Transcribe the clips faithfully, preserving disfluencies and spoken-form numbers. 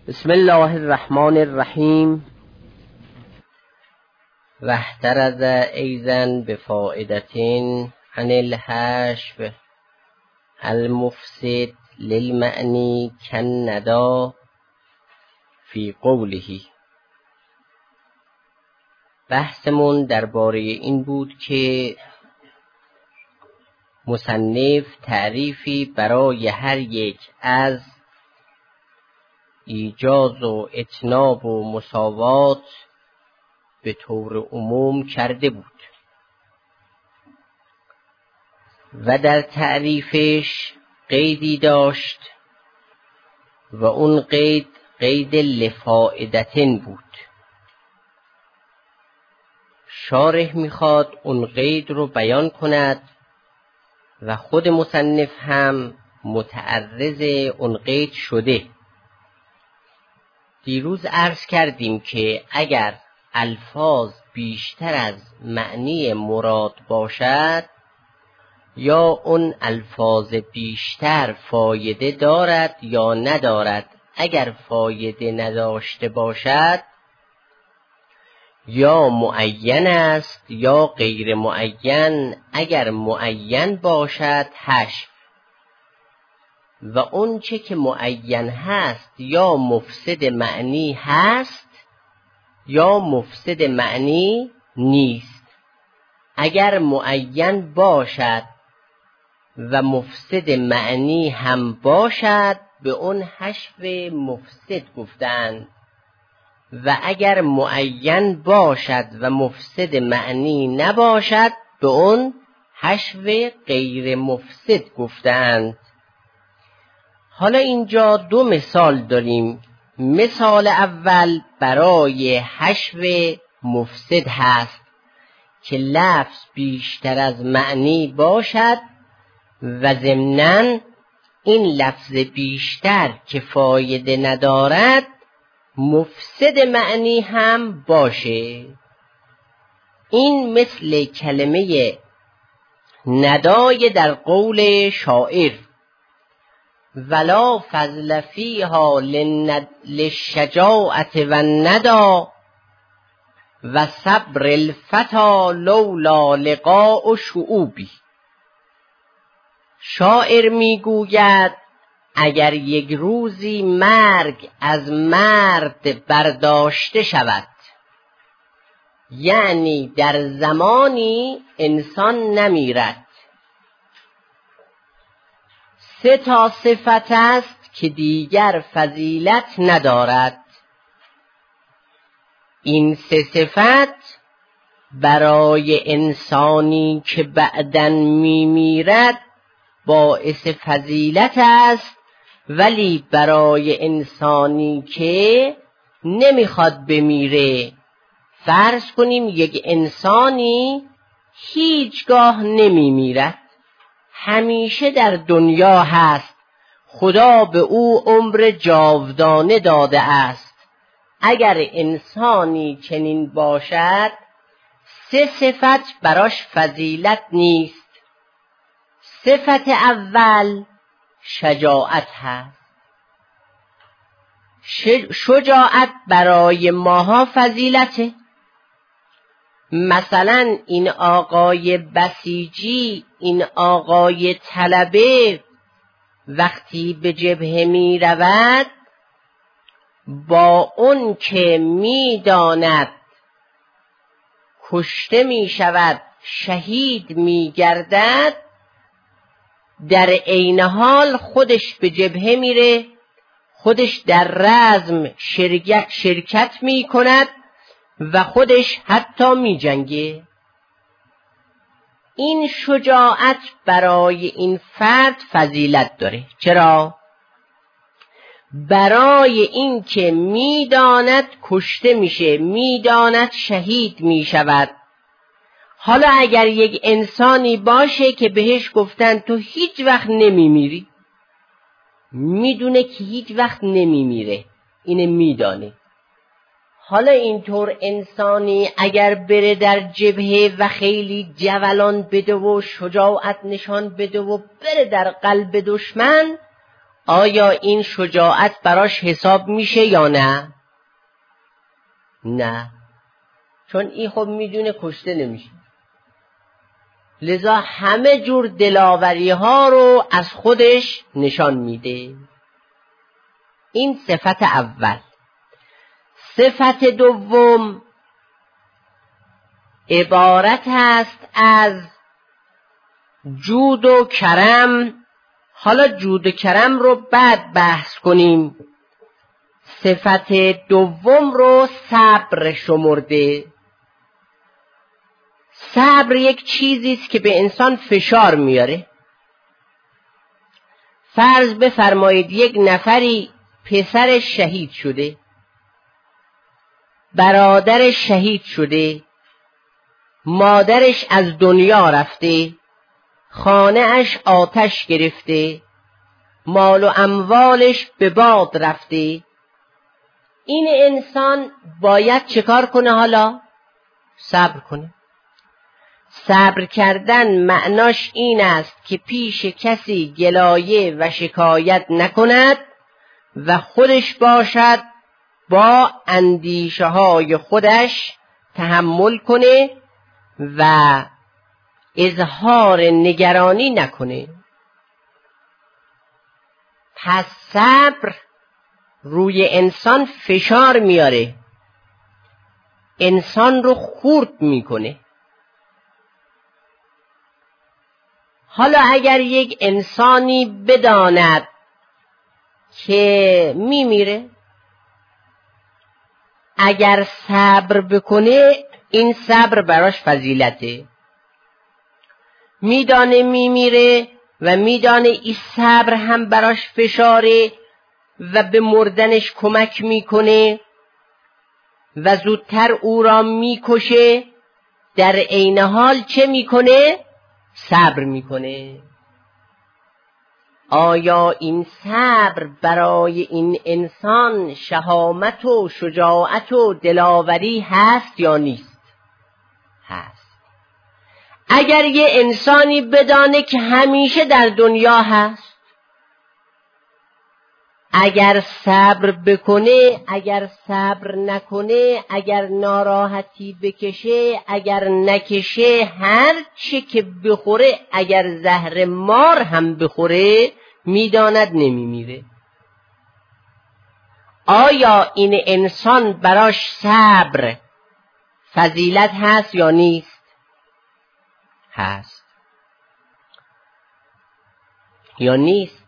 بسم الله الرحمن الرحیم. و احترز ایضا بفائدتین عن الحشو المفسد للمعنی کالندی فی قوله. بحثمون درباره این بود که مصنف تعریفی برای هر یک از ایجاز و اتناب و مساوات به طور عموم کرده بود و در تعریفش قیدی داشت و اون قید قید لفائدتن بود. شارح میخواد اون قید رو بیان کند و خود مصنف هم متعرض اون قید شده. دیروز عرض کردیم که اگر الفاظ بیشتر از معنی مراد باشد یا اون الفاظ بیشتر فایده دارد یا ندارد، اگر فایده نداشته باشد یا معین است یا غیر معین، اگر معین باشد حشو و اون چه که معین هست یا مفسد معنی هست یا مفسد معنی نیست. اگر معین باشد و مفسد معنی هم باشد به اون حشو مفسد گفتند و اگر معین باشد و مفسد معنی نباشد به اون حشو غیر مفسد گفتند. حالا اینجا دو مثال داریم. مثال اول برای حشو مفسد هست که لفظ بیشتر از معنی باشد و ضمناً این لفظ بیشتر که فایده ندارد مفسد معنی هم باشه. این مثل کلمه ندای در قول شاعر ولا فضل فیها للشجاعة و الندى و صبر الفتى لولا لقاء شعوبی. شاعر میگوید اگر یک روزی مرگ از مرد برداشته شود، یعنی در زمانی انسان نمیرد، سه تا صفت است که دیگر فضیلت ندارد. این سه صفت برای انسانی که بعداً میمیرد باعث فضیلت است، ولی برای انسانی که نمیخواد بمیره، فرض کنیم یک انسانی هیچگاه نمیمیرد، همیشه در دنیا هست، خدا به او عمر جاودانه داده است. اگر انسانی چنین باشد سه صفت براش فضیلت نیست. صفت اول شجاعت هست. شجاعت برای ماها فضیلته. مثلا این آقای بسیجی، این آقای طلبه وقتی به جبهه می رود با اون که می داند کشته می شود شهید می گردد، در عین حال خودش به جبهه میره، خودش در رزم شرکت می کند و خودش حتی می جنگه. این شجاعت برای این فرد فضیلت داره. چرا؟ برای این که می داند کشته میشه، می داند شهید می شود. حالا اگر یک انسانی باشه که بهش گفتن تو هیچ وقت نمی میری، میدونه که هیچ وقت نمی میره، اینه میدانه. حالا اینطور انسانی اگر بره در جبهه و خیلی جولان بده و شجاعت نشان بده و بره در قلب دشمن، آیا این شجاعت براش حساب میشه یا نه؟ نه، چون این خب میدونه کشته نمیشه، لذا همه جور دلاوری ها رو از خودش نشان میده. این صفت اول. صفت دوم عبارت است از جود و کرم. حالا جود و کرم رو بعد بحث کنیم. صفت دوم رو صبر شمرده. صبر یک چیزی است که به انسان فشار میاره. فرض بفرمایید یک نفری پسرش شهید شده، برادرش شهید شده، مادرش از دنیا رفته، خانه اش آتش گرفته، مال و اموالش به باد رفته. این انسان باید چه کار کنه؟ حالا صبر کنه. صبر کردن معناش این است که پیش کسی گلایه و شکایت نکند و خودش باشد، با اندیشه های خودش تحمل کنه و اظهار نگرانی نکنه. پس صبر روی انسان فشار میاره، انسان رو خورد میکنه. حالا اگر یک انسانی بداند که میمیره، اگر صبر بکنه، این صبر براش فضیلته. میدانه میمیره و میدانه این صبر هم براش فشاره و به مردنش کمک میکنه و زودتر او را میکشه، در عین حال چه میکنه؟ صبر میکنه. آیا این صبر برای این انسان شهامت و شجاعت و دلاوری هست یا نیست؟ هست. اگر یه انسانی بدانه که همیشه در دنیا هست، اگر صبر بکنه، اگر صبر نکنه، اگر ناراحتی بکشه، اگر نکشه، هر چه که بخوره، اگر زهر مار هم بخوره، میداند نمیمیره. آیا این انسان براش صبر فضیلت هست یا نیست؟ هست یا نیست؟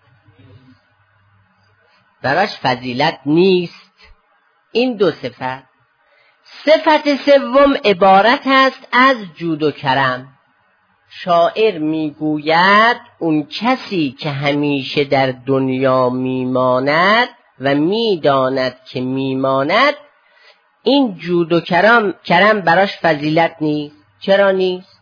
براش فضیلت نیست. این دو صفت. صفت سوم عبارت است از جود و کرم. شاعر میگوید اون کسی که همیشه در دنیا میماند و میداند که میماند، این جود و کرم کرم براش فضیلت نیست. چرا نیست؟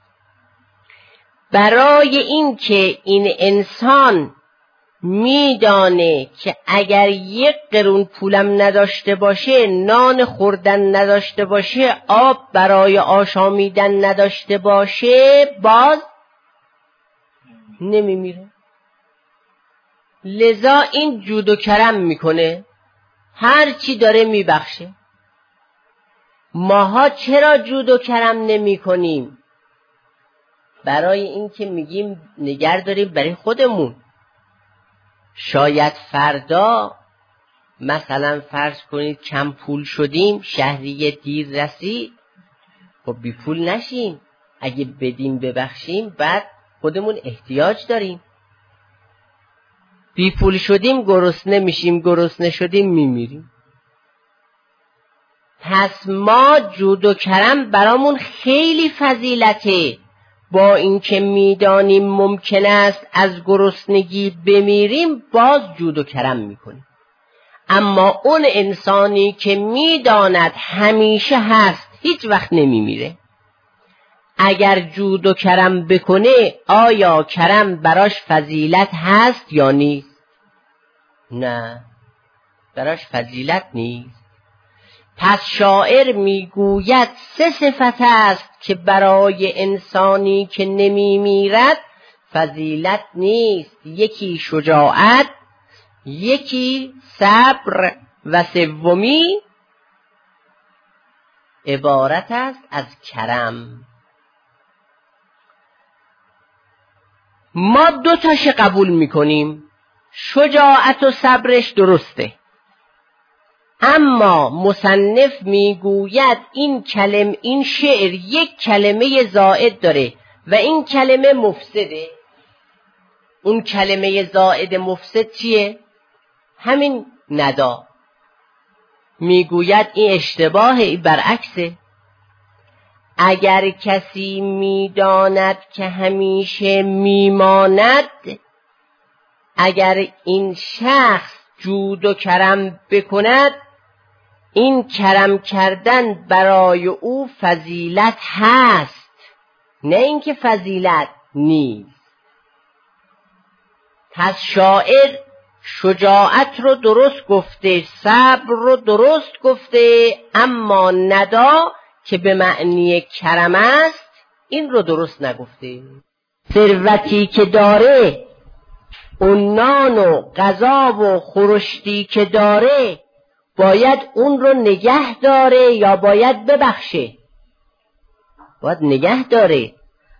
برای این که این انسان میدانه که اگر یک قرون پولم نداشته باشه، نان خوردن نداشته باشه، آب برای آشامیدن نداشته باشه، باز نمیمیره. لذا این جود و کرم میکنه، هر چی داره میبخشه. ماها چرا جود و کرم نمی کنیم؟ برای این که میگیم نگر داریم برای خودمون. شاید فردا مثلا فرض کنید کم پول شدیم، شهریه دیر رسید، خب بی پول نشیم. اگه بدیم ببخشیم بعد خودمون احتیاج داریم. بی پول شدیم گرسنه میشیم، گرسنه شدیم میمیریم. پس ما جود و کرم برامون خیلی فضیلته. با اینکه میدانیم ممکن است از گرسنگی بمیریم، باز جود و کرم میکنیم. اما اون انسانی که میداند همیشه هست، هیچ وقت نمیمیره، اگر جود و کرم بکنه، آیا کرم براش فضیلت هست یا نیست؟ نه، براش فضیلت نیست. پس شاعر میگوید سه صفت است که برای انسانی که نمی میرد فضیلت نیست. یکی شجاعت، یکی صبر و سومی عبارت است از کرم. ما دو تاش قبول میکنیم، شجاعت و صبرش درسته، اما مصنف میگوید این کلم این شعر یک کلمه زائد داره و این کلمه مفسده. اون کلمه زائد مفسد چیه؟ همین ندا. میگوید این اشتباهه، این برعکسه. اگر کسی میداند که همیشه میماند، اگر این شخص جود و کرم بکند، این کرم کردن برای او فضیلت هست، نه اینکه فضیلت نیست. پس شاعر شجاعت رو درست گفته، صبر رو درست گفته، اما ندا که به معنی کرم است این رو درست نگفته. ثروتی که داره، اون نان و غذا و خورشتی که داره، باید اون رو نگه داره یا باید ببخشه؟ باید نگه داره.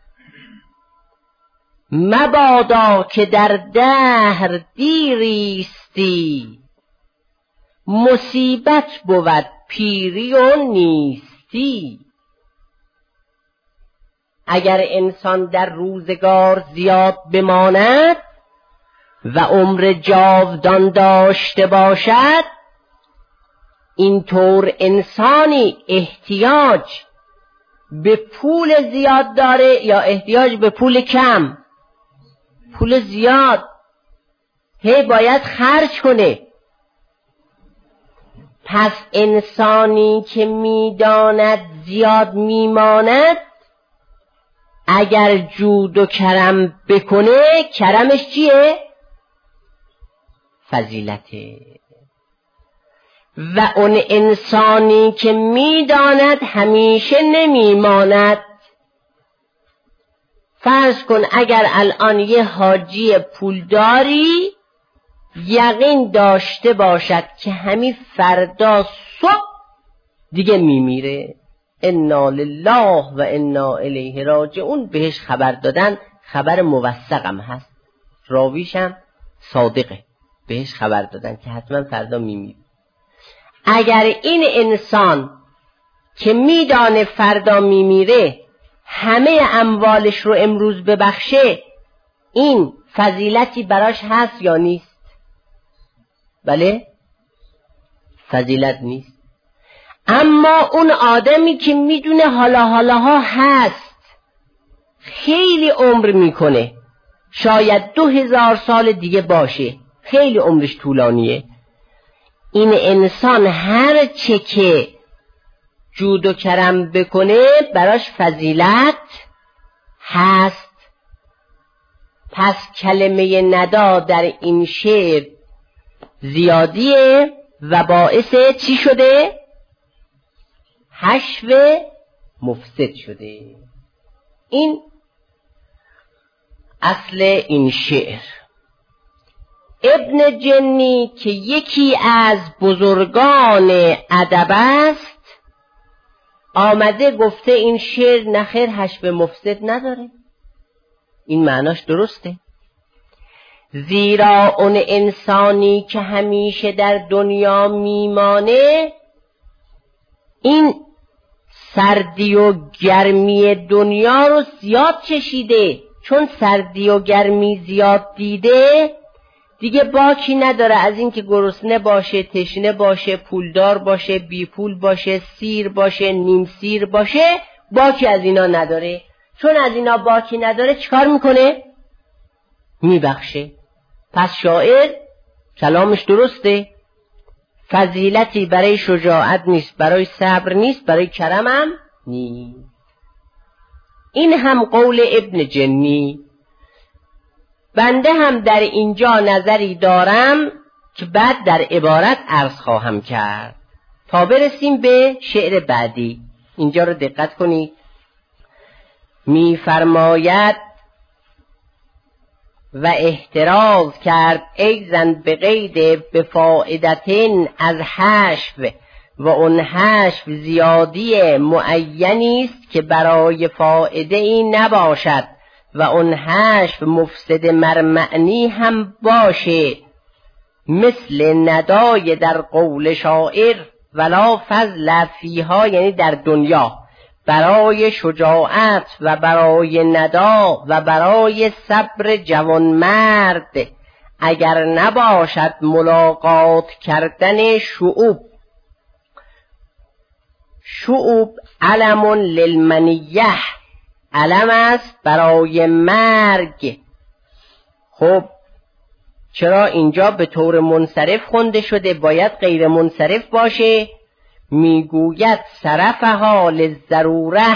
مبادا که در دهر دیریستی، مصیبت بود پیری و نیستی. اگر انسان در روزگار زیاد بماند و عمر جاودان داشته باشد، اینطور انسانی احتیاج به پول زیاد داره یا احتیاج به پول کم؟ پول زیاد. هی باید خرج کنه. پس انسانی که میداند زیاد میماند، اگر جود و کرم بکنه، کرمش چیه؟ فضیلته. و اون انسانی که میداند همیشه نمیماند، فرض کن اگر الان یه حاجی پولداری یقین داشته باشد که همین فردا صبح دیگه میمیره، انا لله و انا الیه راجعون، بهش خبر دادن، خبر موثقم هست، راویشم صادقه، بهش خبر دادن که حتما فردا میمیره. اگر این انسان که میدانه فردا میمیره همه اموالش رو امروز ببخشه، این فضیلتی براش هست یا نیست؟ بله، فضیلت نیست. اما اون آدمی که میدونه حالا حالاها هست، خیلی عمر میکنه، شاید دو هزار سال دیگه باشه، خیلی عمرش طولانیه، این انسان هر چه که جود و کرم بکنه براش فضیلت هست. پس کلمه ندا در این شعر زیادیه و باعث چی شده؟ حشو مفسد شده. این اصل این شعر. ابن جنی که یکی از بزرگان ادب است، آمده گفته این شعر نخیر حشو مفسد نداره. این معناش درسته، زیرا اون انسانی که همیشه در دنیا میمانه، این سردی و گرمی دنیا رو زیاد چشیده، چون سردی و گرمی زیاد دیده دیگه باکی نداره از این که گرسنه باشه، تشنه باشه، پولدار باشه، بی پول باشه، سیر باشه، نیم سیر باشه، باکی از اینا نداره. چون از اینا باکی نداره چیکار میکنه؟ میبخشه. پس شاعر کلامش درسته، فضیلتی برای شجاعت نیست، برای صبر نیست، برای کرم هم نیست. این هم قول ابن جنی. بنده هم در اینجا نظری دارم که بعد در عبارت عرض خواهم کرد تا برسیم به شعر بعدی. اینجا رو دقت کنید. می فرماید و احتراز کرد ایزن به قید بفائدتن از حشو و اون حشو زیادی معینی است که برای فائده ای نباشد و اون حشو مفسد مرمعنی هم باشه، مثل ندای در قول شاعر ولا فضل فیها، یعنی در دنیا برای شجاعت و برای ندا و برای صبر جوانمرد اگر نباشد ملاقات کردن شعوب. شعوب علم للمنیه، علم است برای مرگ. خب چرا اینجا به طور منصرف خونده شده؟ باید غیر منصرف باشه. میگوید صرفها للضروره،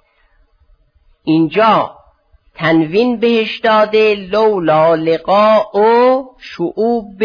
اینجا تنوین بهش داده لولا لقاء شعوب،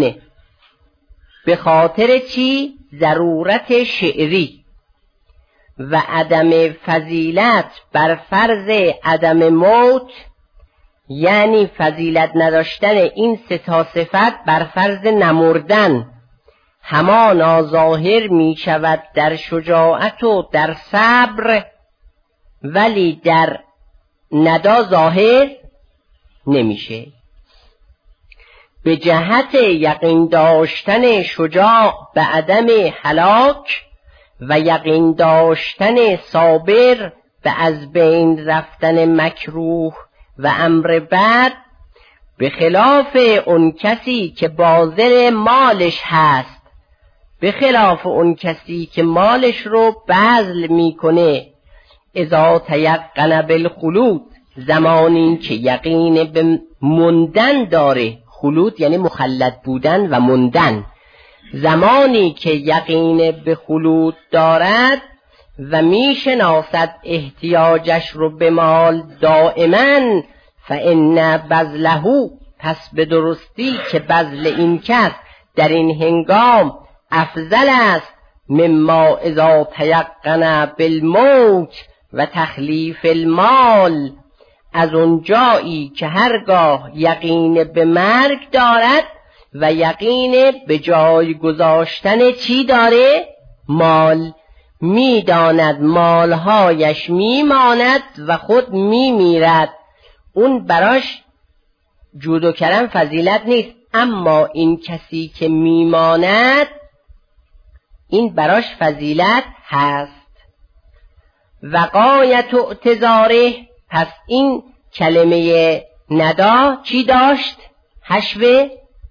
به خاطر چی؟ ضرورت شعری و عدم فضیلت بر فرض عدم موت، یعنی فضیلت نداشتن این سه تا صفت بر فرض نمردن. همانا ظاهر می شود در شجاعت و در صبر، ولی در ندا ظاهر نمیشه. به جهت یقین داشتن شجاع به عدم هلاک و یقین داشتن صابر به از بین رفتن مکروه و امر بد، به خلاف اون کسی که باذل مالش هست، به خلاف اون کسی که مالش رو بذل میکنه. اذا تیقن بالخلود، زمانی که یقین به مندن داره، خلود یعنی مخلد بودن و مندن، زمانی که یقین به خلود دارد و میشناسد احتیاجش رو به مال دائما، فان بذله، پس به درستی که بذل این کس در این هنگام افضل است مما اذا تیقن بالموت و تخلیف المال، از اون جایی که هرگاه یقین به مرگ دارد و یقین به جای گذاشتن چی داره؟ مال. میداند مالهایش میماند و خود میمیرد، اون براش جود و کرم فضیلت نیست. اما این کسی که میماند، این براش فضیلت هست. وقایت اعتذاره، پس این کلمه ندا چی داشت؟ حشو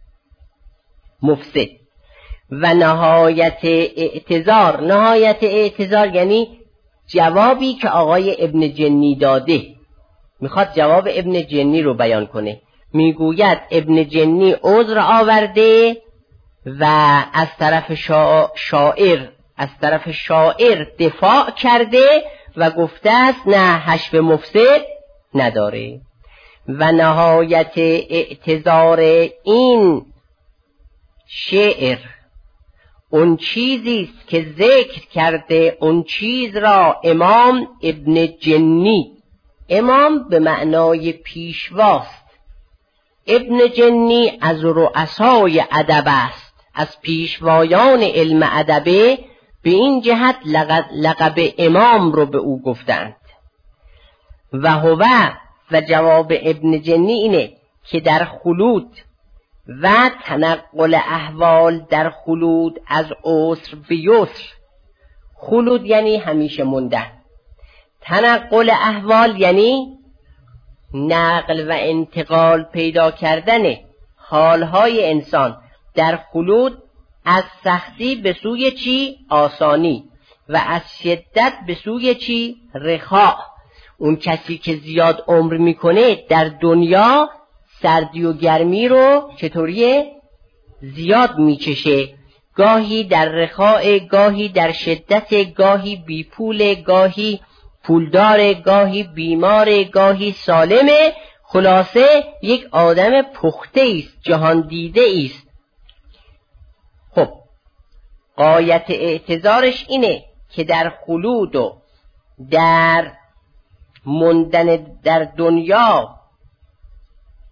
مفسد. و نهایت اعتذار، نهایت اعتذار یعنی جوابی که آقای ابن جنی داده، میخواد جواب ابن جنی رو بیان کنه. میگوید ابن جنی عذر آورده و از طرف شا... شاعر از طرف شاعر دفاع کرده و گفته است نه، حشو مفسد نداره. و نهایت اعتذار این شعر اون چیزی است که ذکر کرده، اون چیز را امام ابن جنی، امام به معنای پیشواست، ابن جنی از رؤسای ادب است، از پیشوایان علم ادبه، به این جهت لقب, لقب امام رو به او گفتند. و هو، و جواب ابن جنی اینه که در خلود و تنقل احوال، در خلود از عسر به یسر، خلود یعنی همیشه موندن، تنقل احوال یعنی نقل و انتقال پیدا کردن حالهای انسان در خلود، از سختی به سوی چی؟ آسانی، و از شدت به سوی چی؟ رخاء. اون کسی که زیاد عمر میکنه در دنیا سردی و گرمی رو چطوریه؟ زیاد میچشه، گاهی در رخاء، گاهی در شدت، گاهی بی پول، گاهی پولدار، گاهی بیمار، گاهی سالمه. خلاصه یک آدم پخته است، جهان دیده است. خب غایت اعتذارش اینه که در خلود و در موندن در دنیا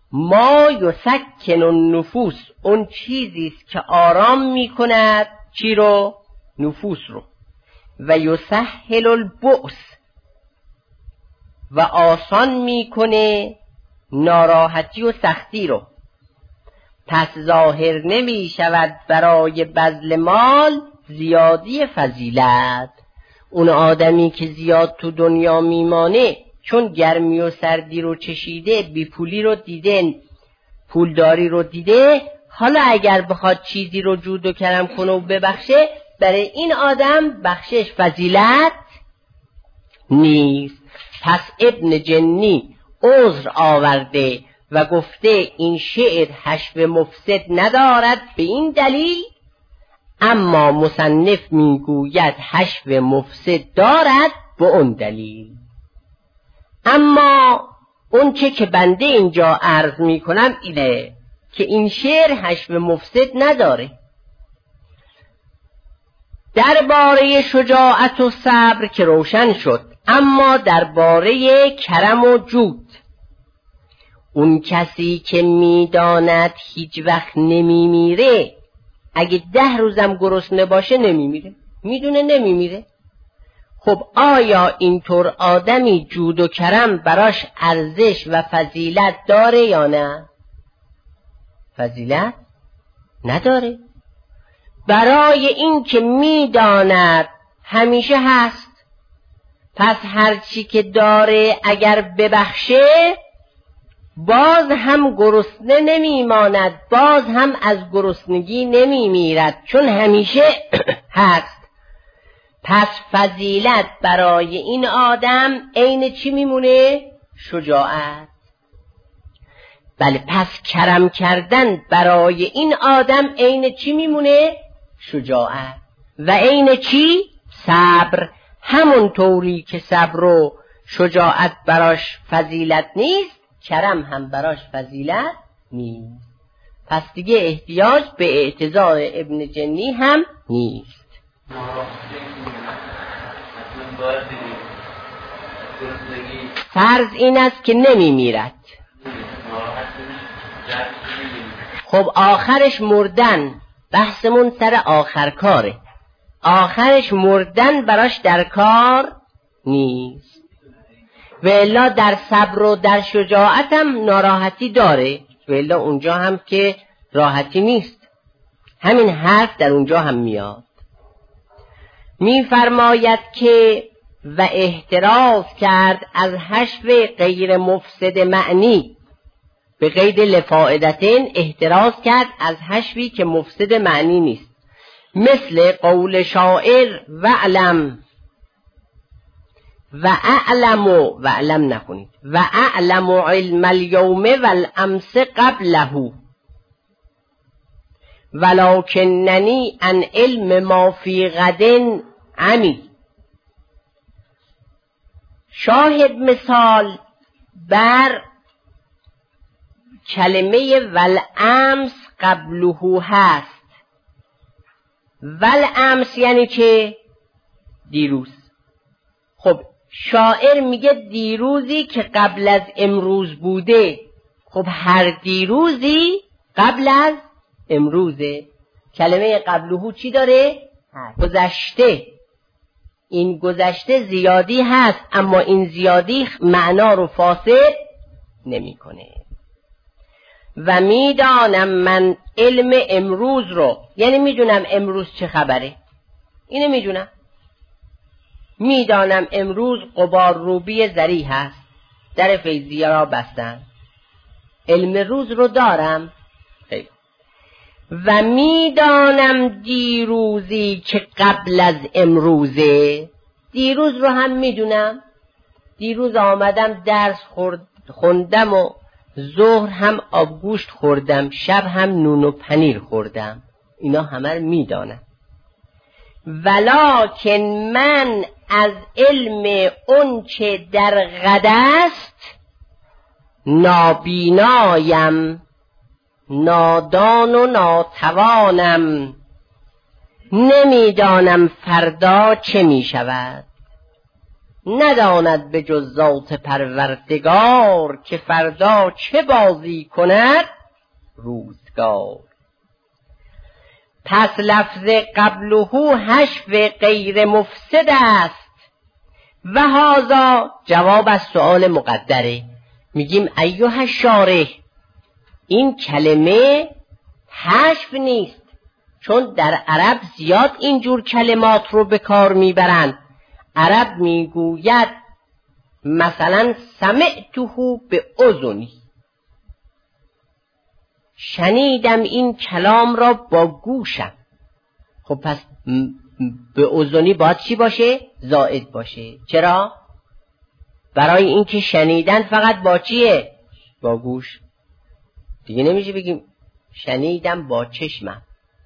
ما یسکن النفوس، اون چیزی است که آرام میکند چی رو؟ نفوس رو. و یسهل البؤس، و آسان میکنه ناراحتی و سختی رو. پس ظاهر نمی شود برای بذل مال زیادی فضیلت. اون آدمی که زیاد تو دنیا میمانه چون گرمی و سردی رو چشیده، بی پولی رو دیده، پولداری رو دیده، حالا اگر بخواد چیزی رو جود و کرم کنه و ببخشه، برای این آدم بخشش فضیلت نیست. پس ابن جنی عذر آورده و گفته این شعر حشو مفسد ندارد به این دلیل، اما مصنف میگوید حشو مفسد دارد به اون دلیل. اما اون چه که بنده اینجا عرض میکنم اینه که این شعر حشو مفسد نداره. درباره شجاعت و صبر که روشن شد، اما درباره کرم و جود، اون کسی که میداند هیچ وقت نمیمیره، اگه ده روزم گرسنه باشه نمیمیره، میدونه نمیمیره. خب آیا اینطور آدمی جود و کرم براش ارزش و فضیلت داره یا نه؟ فضیلت نداره. برای این که میداند همیشه هست، پس هرچی که داره اگر ببخشه باز هم گرسنه نمیماند، باز هم از گرسنگی نمیمیرد، چون همیشه هست. پس فضیلت برای این آدم عین چی میمونه؟ شجاعت. بله، پس کرم کردن برای این آدم عین چی میمونه؟ شجاعت. و عین چی؟ صبر. همون طوری که صبر و شجاعت براش فضیلت نیست، کرم هم براش فضیلت نیست. پس دیگه احتیاج به اعتذار ابن جنی هم نیست. فرض این است که نمی میرد، خب آخرش مردن، بحثمون سر آخر کاره، آخرش مردن براش در کار نیست. و الا در صبر و در شجاعت هم ناراحتی داره، و الا اونجا هم که راحتی نیست. همین حرف در اونجا هم میاد. میفرماید که و احتراز کرد از حشو غیر مفسد معنی، به قید لفائدتین احتراز کرد از حشوی که مفسد معنی نیست، مثل قول شاعر وعلم و اعلم و اعلم نکنید و اعلم علم اليوم والامس قبله ولکننی عن علم ما فی غد عمی. شاهد مثال بر کلمه والامس قبله هست. والامس یعنی چه؟ دیروز. خب شاعر میگه دیروزی که قبل از امروز بوده. خب هر دیروزی قبل از امروزه. کلمه قبله چی داره؟ گذشته. این گذشته زیادی هست، اما این زیادی معنا رو فاسد نمی کنه. و میدانم من علم امروز رو، یعنی میدونم امروز چه خبره، اینو میدونم. میدانم امروز غبار روبی زری هست، در فیضیه را بستن، علم روز رو دارم. خیلی. و میدانم دیروزی که قبل از امروزه، دیروز رو هم میدونم. دیروز آمدم درس خورد خوندم و ظهر هم آبگوشت خوردم، شب هم نون و پنیر خوردم، اینا همه رو میدانم. ولکن من از علم اون چه در غد است نابینایم، نادان و ناتوانم، نمیدانم فردا چه می شود. نداند به جز ذات پروردگار، که فردا چه بازی کند روزگار. پس لفظ قبله حشو غیر مفسد است و هذا جواب از سؤال مقدره. میگیم ایها الشارح، این کلمه حشو نیست، چون در عرب زیاد اینجور کلمات رو به کار میبرند. عرب میگوید مثلا سمعته به اذنی، شنیدم این کلام را با گوشم. خب پس به اذنی باید چی باشه؟ زائد باشه. چرا؟ برای اینکه شنیدن فقط با چیه؟ با گوش. دیگه نمیشه بگیم شنیدم با چشمم.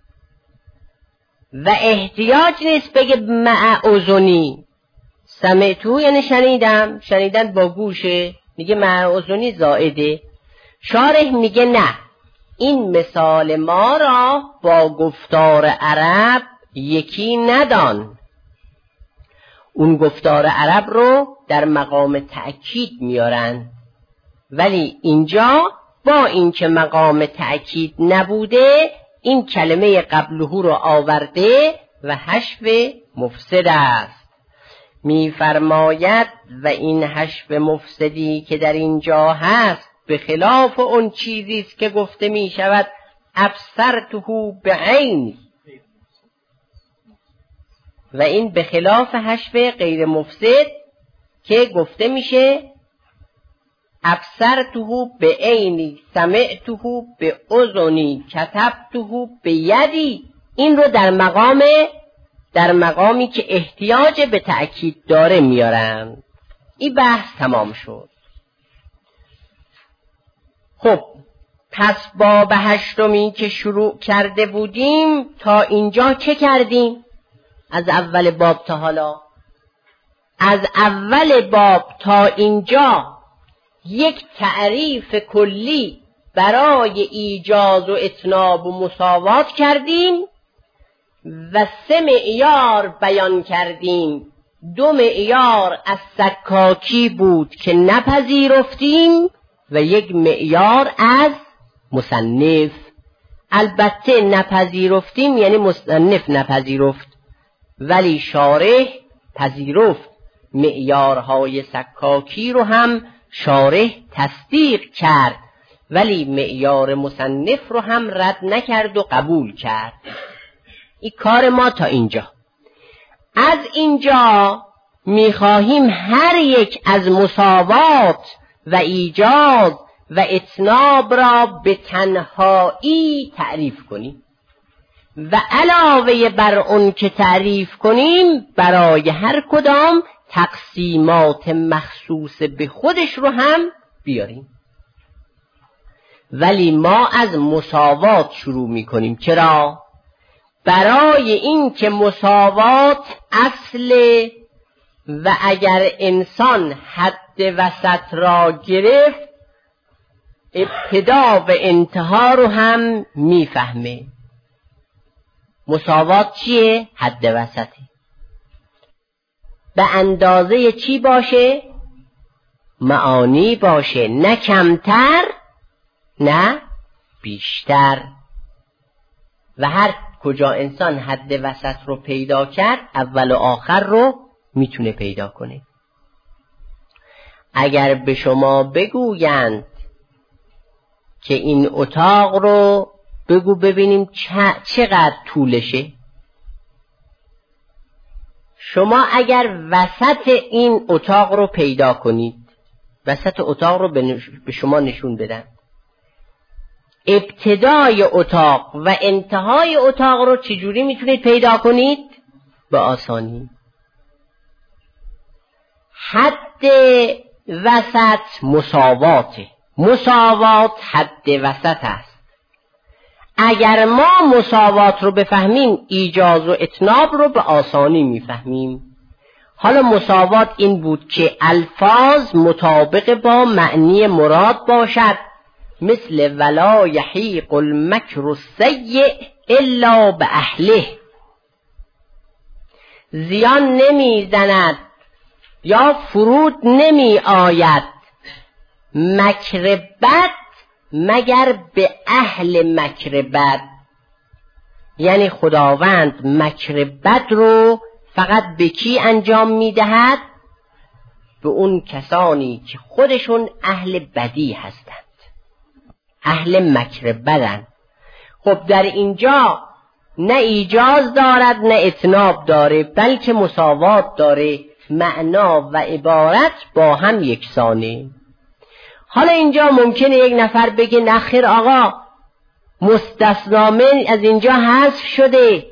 و احتیاج نیست بگه مع اذنی. سمعتو یعنی شنیدم، شنیدن با گوشه، میگه مع اذنی زائده. شارح میگه نه، این مثال ما را با گفتار عرب یکی ندان. اون گفتار عرب رو در مقام تأکید میارن، ولی اینجا با اینکه مقام تأکید نبوده این کلمه قبله رو آورده و حشو مفسد است. میفرماید و این حشو مفسدی که در اینجا هست به خلاف اون چیزی است که گفته می شود ابصرته بعینی، و این به خلاف حشو غیر مفسد که گفته میشه ابصرته بعینی، سمعته باذنی، کتبته بیدی. این رو در مقام در مقامی که احتیاج به تأکید داره میارن. این بحث تمام شد. خب پس باب هشتمی که شروع کرده بودیم تا اینجا چه کردیم؟ از اول باب تا حالا، از اول باب تا اینجا یک تعریف کلی برای ایجاز و اتناب و مساوات کردیم و سه معیار بیان کردیم. دو معیار از سکاکی بود که نپذیرفتیم و یک معیار از مصنف. البته نپذیرفتیم یعنی مصنف نپذیرفت، ولی شارح پذیرفت. معیارهای سکاکی رو هم شارح تصدیق کرد، ولی معیار مصنف رو هم رد نکرد و قبول کرد. این کار ما تا اینجا. از اینجا میخواهیم هر یک از مساوات و ایجاز و اتناب را به تنهایی تعریف کنیم و علاوه بر اون که تعریف کنیم برای هر کدام تقسیمات مخصوص به خودش رو هم بیاریم. ولی ما از مساوات شروع میکنیم. چرا؟ برای این که مساوات اصل و اگر انسان حد وسط را گرفت ابتدا و انتها رو هم میفهمه. مساوات چیه؟ حد وسطه. به اندازه چی باشه؟ معانی باشه، نه کمتر نه بیشتر. و هر کجا انسان حد وسط رو پیدا کرد اول و آخر رو میتونه پیدا کنه. اگر به شما بگویند که این اتاق رو بگو ببینیم چقدر طولشه، شما اگر وسط این اتاق رو پیدا کنید، وسط اتاق رو به شما نشون بدن، ابتدای اتاق و انتهای اتاق رو چجوری میتونید پیدا کنید؟ به آسانی. حد وسط مساواته. مساوات حد وسط است. اگر ما مساوات رو بفهمیم ایجاز و اتناب رو به آسانی میفهمیم. حالا مساوات این بود که الفاظ مطابق با معنی مراد باشد، مثل ولا یحیق المکر السیء الا به اهله. زیان نمیزند یا فرود نمی آید مکر بد مگر به اهل مکر بد. یعنی خداوند مکر بد رو فقط به کی انجام میدهد؟ به اون کسانی که خودشون اهل بدی هستند، اهل مکر بدند. خب در اینجا نه ایجاز دارد نه اتناب داره، بلکه مساوات داره، معنا و عبارت با هم یکسانه. حالا اینجا ممکنه یک نفر بگه نخیر آقا مستثنا من از اینجا حذف شده،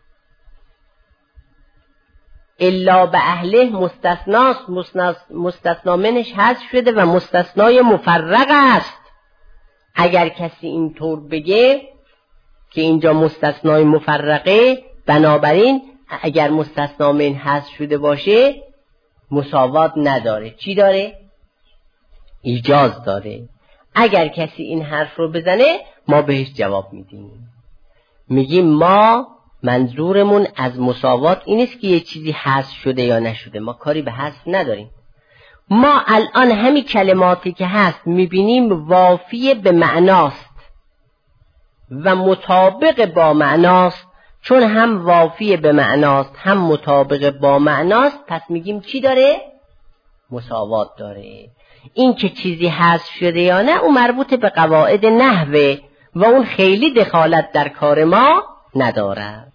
الا به اهله مستثناست، مستثنا منش حذف شده و مستثنای مفرق است. اگر کسی اینطور بگه که اینجا مستثنای مفرقه، بنابراین اگر مستثنا من حذف شده باشه مساوات نداره، چی داره؟ ایجاز داره. اگر کسی این حرف رو بزنه ما بهش جواب میدیم، میگیم ما منظورمون از مساوات این است که یه چیزی حذف شده یا نشده، ما کاری به حذف نداریم. ما الان همین کلماتی که هست میبینیم وافی به معناست و مطابق با معناست. چون هم وافی به معناست هم مطابق با معناست، پس میگیم چی داره؟ مساوات داره. این که چیزی حذف شده یا نه اون مربوط به قواعد نحوه و اون خیلی دخالت در کار ما ندارد.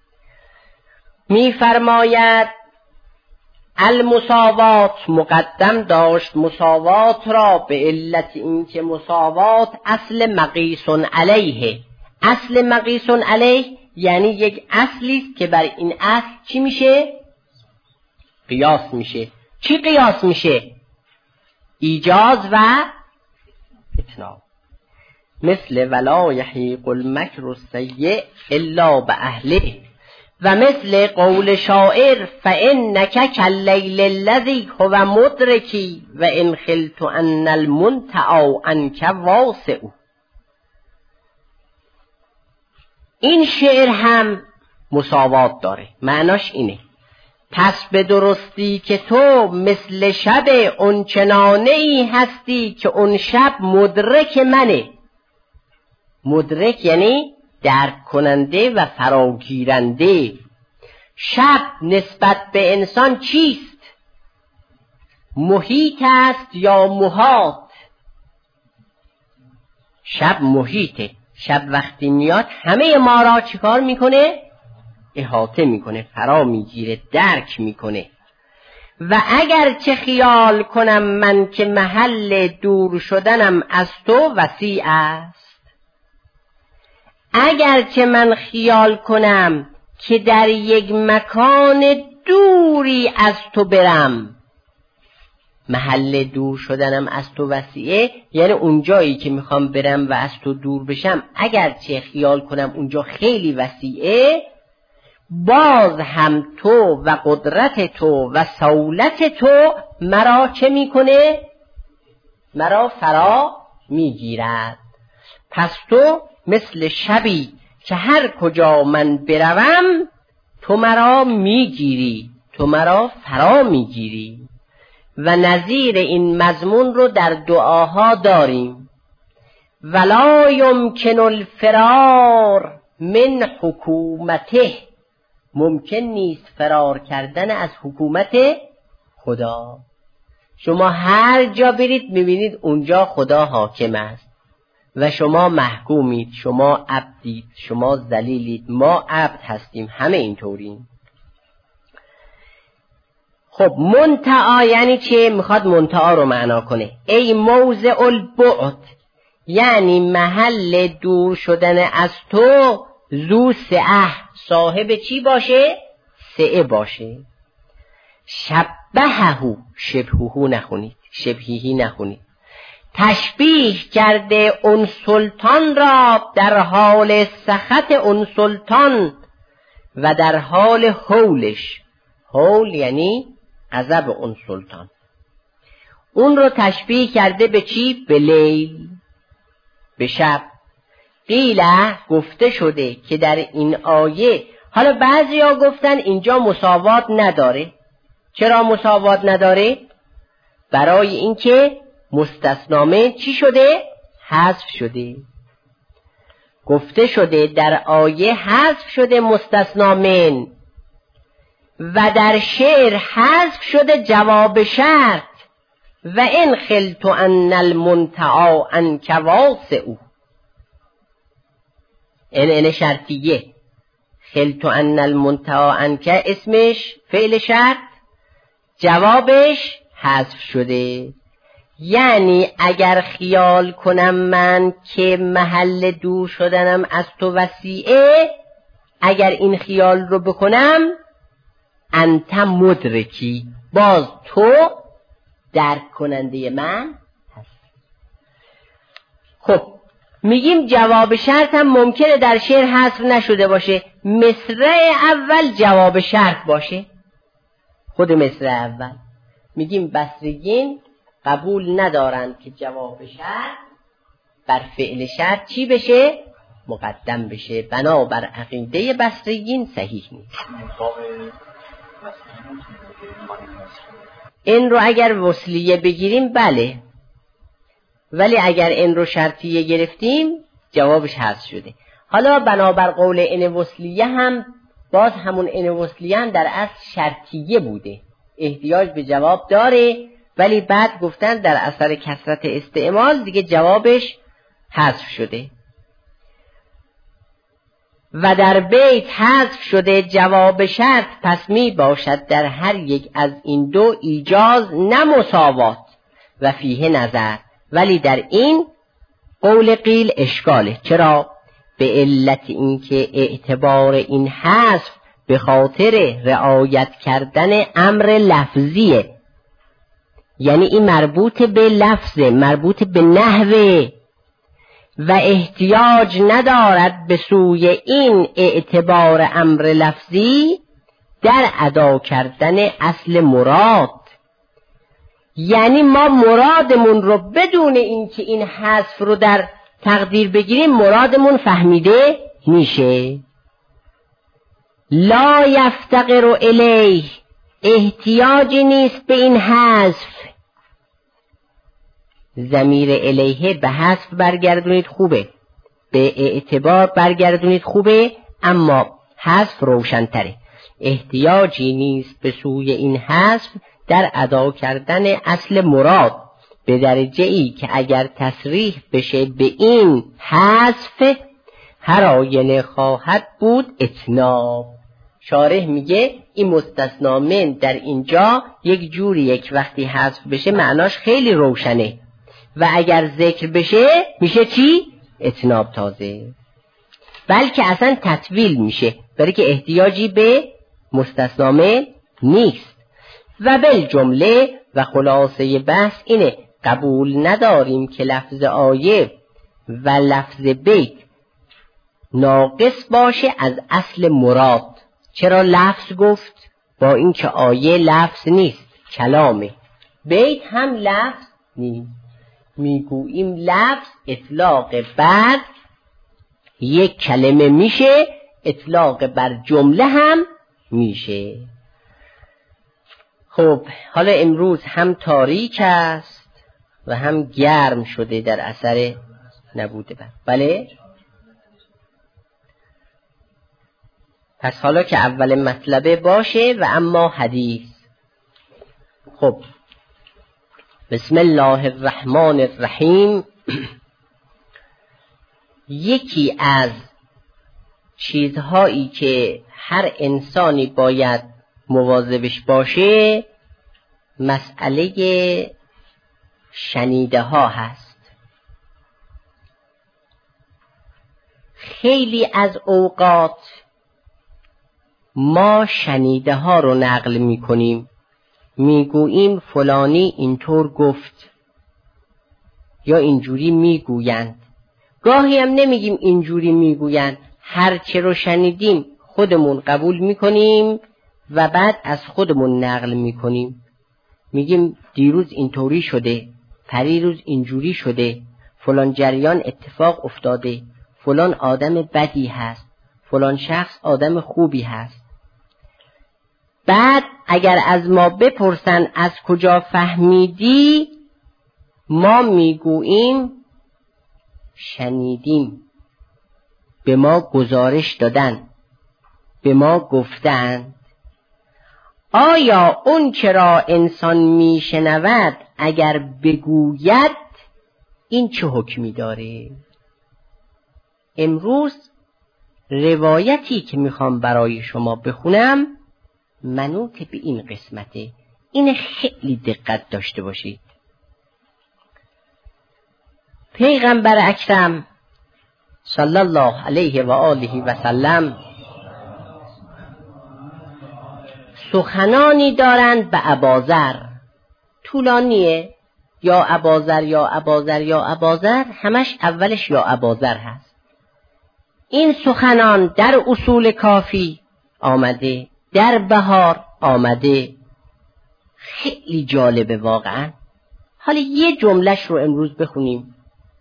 میفرماید المساوات مقدم داشت مساوات را به علت این که مساوات اصل مقیس علیه. اصل مقیس علیه یعنی یک اصلی است که بر این اصل چی میشه؟ قیاس میشه. چی قیاس میشه؟ ایجاز و اتناب. مثل ولا یحیق المکر السیء الا باهله، و مثل قول شاعر فانک کاللیل الذی هو مدرکی و ان خلت ان المنتع عنک واسع. این شعر هم مساوات داره. معناش اینه پس به درستی که تو مثل شب اونچنانه ای هستی که اون شب مدرک منه. مدرک یعنی درک کننده و فراگیرنده. شب نسبت به انسان چیست؟ محیط است یا محاط؟ شب محیطه. شب وقتی میاد همه ما را چیکار میکنه؟ احاطه میکنه، فرا میگیره، درک میکنه. و اگر چه خیال کنم من که محل دور شدنم از تو وسیع است، اگر چه من خیال کنم که در یک مکان دوری از تو برم، محل دور شدنم از تو وسیعه یعنی اون جایی که میخوام برم و از تو دور بشم اگر چه خیال کنم اونجا خیلی وسیعه، باز هم تو و قدرت تو و سهولت تو مرا چه میکنه؟ مرا فرا میگیرد. پس تو مثل شبی که هر کجا من بروم تو مرا میگیری، تو مرا فرا میگیری. و نظیر این مضمون رو در دعاها داریم. ولا یمکن الفرار من حکومته، ممکن نیست فرار کردن از حکومت خدا. شما هر جا برید میبینید اونجا خدا حاکم است و شما محکومید، شما عبدید، شما ذلیلید، ما عبد هستیم، همه اینطوریم. خب منتعا یعنی چه؟ میخواد منتعا رو معنا کنه. ای موضع البعد یعنی محل دور شدن از تو، ذو سعه صاحب چی باشه؟ سعه باشه. شبههو، شبههو نخونید، شبهیهی نخونید. تشبیه کرده اون سلطان را در حال سخط اون سلطان و در حال حولش. حول یعنی غضب اون سلطان. اون رو تشبیه کرده به چی؟ به لیل، به شب. قیله گفته شده که در این آیه، حالا بعضی ها گفتن اینجا مساوات نداره. چرا مساوات نداره؟ برای اینکه مستثنامه چی شده؟ حذف شده. گفته شده در آیه حذف شده مستثنامن و در شعر حذف شده جواب شرط و ان خلت ان المنتعى عنک واسع. این این شرطیه. خلت ان المنتعى عنک اسمش فعل شرط، جوابش حذف شده. یعنی اگر خیال کنم من که محل دور شدنم از تو وسیعه، اگر این خیال رو بکنم انت مدرکی، باز تو درک کننده من هست. خب میگیم جواب شرط هم ممکنه در شعر حذف نشده باشه، مصرع اول جواب شرط باشه. خود مصرع اول میگیم بصریین قبول ندارند که جواب شرط بر فعل شرط چی بشه؟ مقدم بشه. بنابر عقیده بصریین صحیح نیست. این رو اگر وصلیه بگیریم بله، ولی اگر این رو شرطیه گرفتیم جوابش حذف شده. حالا بنابر قول این وصلیه هم باز همون این وصلیه هم در اصل شرطیه بوده، احتیاج به جواب داره، ولی بعد گفتن در اثر کثرت استعمال دیگه جوابش حذف شده. و در بیت حذف شده جواب شرط، پس می باشد در هر یک از این دو ایجاز نه مساوات و فیه نظر، ولی در این قول قیل اشکاله. چرا؟ به علت اینکه اعتبار این حذف به خاطر رعایت کردن امر لفظیه، یعنی این مربوط به لفظه، مربوط به نحوه و احتیاج ندارد به سوی این اعتبار امر لفظی در ادا کردن اصل مراد. یعنی ما مرادمون رو بدون اینکه این حذف رو در تقدیر بگیریم مرادمون فهمیده میشه. لا یفتقر الیه، احتیاجی نیست به این حذف. ضمیر الیه به حذف برگردونید خوبه، به اعتبار برگردونید خوبه، اما حذف روشن‌تره. احتیاجی نیست به سوی این حذف در ادا کردن اصل مراد، به درجه ای که اگر تصریح بشه به این حذف هر آینه خواهد بود اتناب. شارح میگه این مستثنا من در اینجا یک جوری یک وقتی حذف بشه معناش خیلی روشنه و اگر ذکر بشه میشه چی؟ اتناب تازه، بلکه اصلا تطویل میشه، برای که احتیاجی به مستثنا من نیست. و بالجمله و خلاصه بحث اینه، قبول نداریم که لفظ آیه و لفظ بیت ناقص باشه از اصل مراد. چرا لفظ گفت؟ با اینکه آیه لفظ نیست، کلامه. بیت هم لفظ نیست. میگوییم لفظ اطلاق بر یک کلمه میشه، اطلاق بر جمله هم میشه. خب حالا امروز هم تاریک است و هم گرم شده در اثر نبوده برق. بله؟ پس حالا که اول مطلبه باشه و اما حدیث. خب بسم الله الرحمن الرحیم. یکی از چیزهایی که هر انسانی باید مواظبش باشه مسئله شنیده ها هست. خیلی از اوقات ما شنیده ها رو نقل می کنیم، می گوییم فلانی اینطور گفت یا اینجوری می گویند. گاهی هم نمیگیم اینجوری می گویند، هر چه رو شنیدیم خودمون قبول می کنیم و بعد از خودمون نقل می کنیم. میگیم دیروز اینطوری شده، پریروز اینجوری شده، فلان جریان اتفاق افتاده، فلان آدم بدی هست، فلان شخص آدم خوبی هست. بعد اگر از ما بپرسن از کجا فهمیدی، ما میگوییم شنیدیم، به ما گزارش دادن، به ما گفتن. آیا اون چرا انسان میشنود اگر بگوید این چه حکمی داره؟ امروز روایتی که میخوام برای شما بخونم منوط به این قسمته. این خیلی دقت داشته باشید. پیغمبر اکرم صلی الله علیه و آله و سلم سخنانی دارند به اباذر، طولانیه، یا اباذر یا اباذر یا اباذر، همش اولش یا اباذر هست. این سخنان در اصول کافی آمده، در بهار آمده. خیلی جالبه واقعا. حالا یه جملهش رو امروز بخونیم.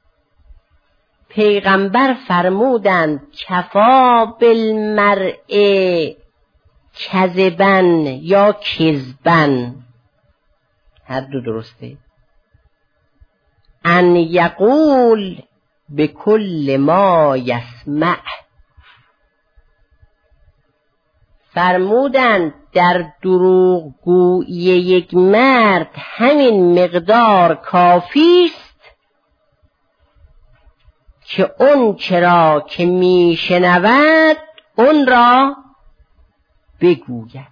پیغمبر فرمودند کفا بالمرء کذبن یا کذبن، هر دو درسته، ان یقول به کل ما یسمع. فرمودند در دروغگویی یک مرد همین مقدار کافی است که اون چرا که میشنود اون را بگوید.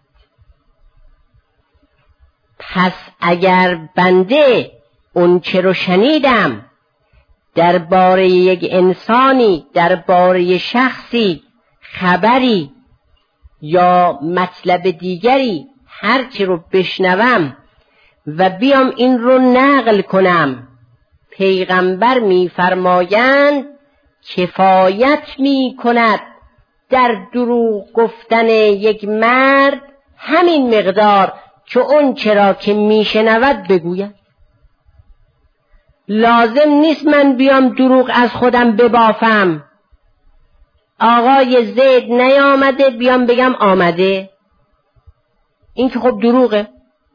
پس اگر بنده اون چرا شنیدم درباره یک انسانی، درباره شخصی، خبری یا مطلب دیگری، هر چی رو بشنوم و بیام این رو نقل کنم، پیغمبر می‌فرمایند کفایت می‌کند در دروغ گفتن یک مرد همین مقدار که اون چرا که میشنود بگوید. لازم نیست من بیام دروغ از خودم ببافم. آقای زید نیامده بیام بگم آمده، این که خب دروغه.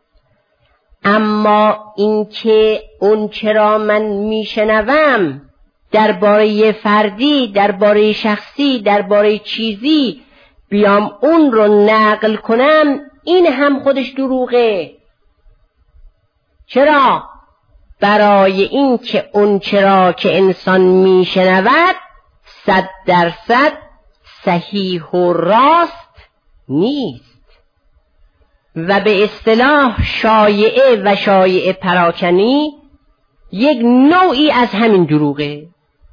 اما این که اون چرا من میشنوم درباره فردی، درباره شخصی، درباره چیزی بیام اون رو نقل کنم، این هم خودش دروغه. چرا؟ برای این که اون چرا که انسان میشنود صد درصد صحیح و راست نیست و به اصطلاح شایعه و شایعه پراکنی یک نوعی از همین دروغه.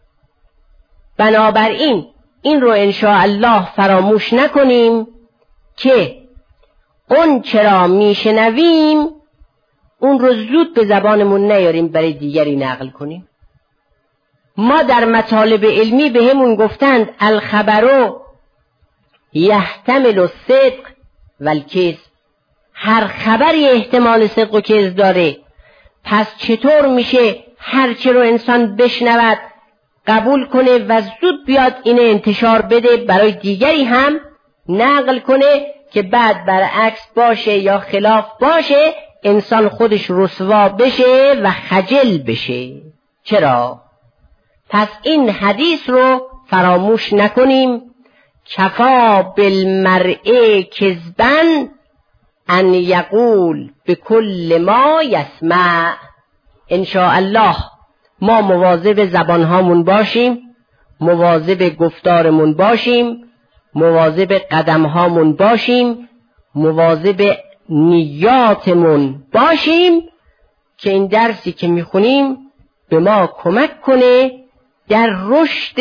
بنابراین این رو انشاءالله فراموش نکنیم که اون چرا میشنویم اون رو زود به زبانمون نیاریم برای دیگری نقل کنیم. ما در مطالب علمی به همون گفتند الخبرو یحتمل الصدق والکذب، هر خبری احتمال صدق و کذب داره. پس چطور میشه هرچی رو انسان بشنود قبول کنه و زود بیاد اینه انتشار بده برای دیگری هم نقل کنه که بعد برعکس باشه یا خلاف باشه، انسان خودش رسوا بشه و خجل بشه. چرا؟ پس این حدیث رو فراموش نکنیم. کفا بالمرء کذبا ان یقول بكل ما یسمع. انشاءالله ما مواظب زبانهامون باشیم، مواظب گفتارمون باشیم، مواظب قدمهامون باشیم، مواظب نیاتمون باشیم که این درسی که میخونیم به ما کمک کنه در رشد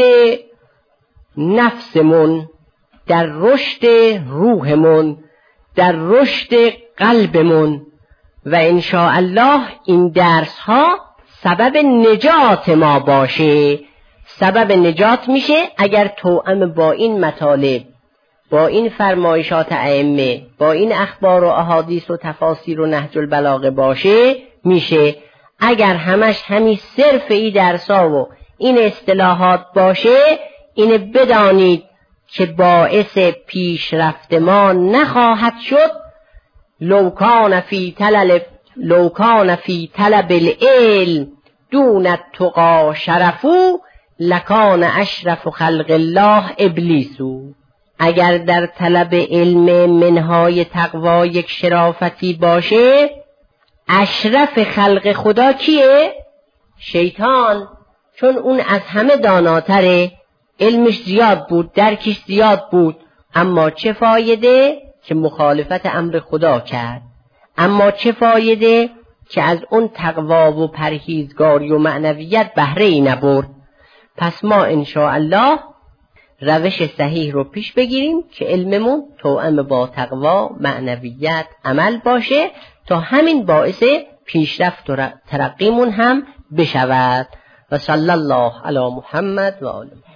نفسمون، در رشد روحمون، در رشد قلبمون و انشاءالله این درس ها سبب نجات ما باشه. سبب نجات میشه اگر توأم با این مطالب، با این فرمایشات ائمه، با این اخبار و احادیث و تفاسیر و نهج البلاغه باشه میشه. اگر همش همین صرف این درسا و این اصطلاحات باشه، اینه بدانید که باعث پیشرفت ما نخواهد شد، لو کان فی طلب لو کان فی طلب العلم دون التقی شرفو لکان اشرف خلق الله ابلیسو. اگر در طلب علم منهای تقوا یک شرافتی باشه، اشرف خلق خدا کیه؟ شیطان. چون اون از همه داناتره، علمش زیاد بود، درکش زیاد بود، اما چه فایده که مخالفت امر خدا کرد. اما چه فایده که از اون تقوا و پرهیزگاری و معنویت بهره ای نبرد. پس ما انشاءالله روش صحیح رو پیش بگیریم که علممون توأم با تقوا، معنویت، عمل باشه تا همین باعث پیشرفت و ترقیمون هم بشود. و صلی الله علی محمد و آله.